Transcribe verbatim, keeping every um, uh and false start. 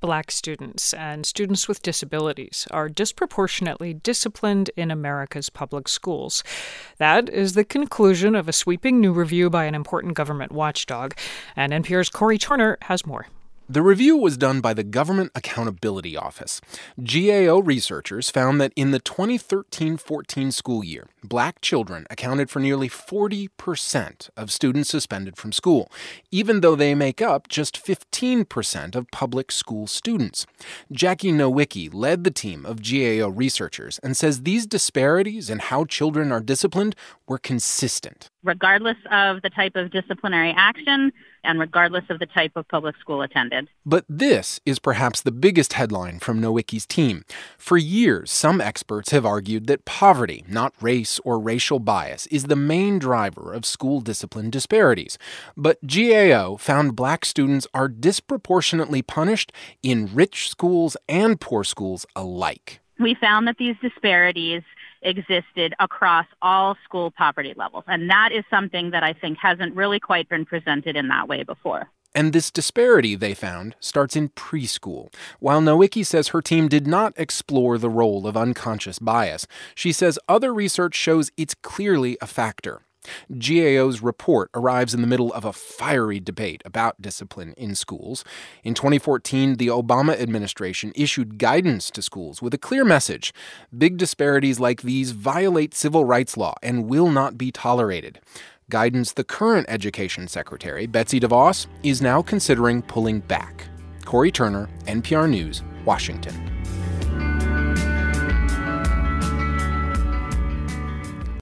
Black students and students with disabilities are disproportionately disciplined in America's public schools. That is the conclusion of a sweeping new review by an important government watchdog. And N P R's Cory Turner has more. The review was done by the Government Accountability Office. G A O researchers found that in the twenty thirteen fourteen school year, Black children accounted for nearly forty percent of students suspended from school, even though they make up just fifteen percent of public school students. Jackie Nowicki led the team of G A O researchers and says these disparities in how children are disciplined were consistent. Regardless of the type of disciplinary action and regardless of the type of public school attended. But this is perhaps the biggest headline from Nowicki's team. For years, some experts have argued that poverty, not race or racial bias, is the main driver of school discipline disparities. But G A O found Black students are disproportionately punished in rich schools and poor schools alike. We found that these disparities existed across all school poverty levels. And that is something that I think hasn't really quite been presented in that way before. And this disparity, they found, starts in preschool. While Nowicki says her team did not explore the role of unconscious bias, she says other research shows it's clearly a factor. G A O's report arrives in the middle of a fiery debate about discipline in schools. In twenty fourteen, the Obama administration issued guidance to schools with a clear message. Big disparities like these violate civil rights law and will not be tolerated. Guidance the current Education Secretary, Betsy DeVos, is now considering pulling back. Cory Turner, N P R News, Washington.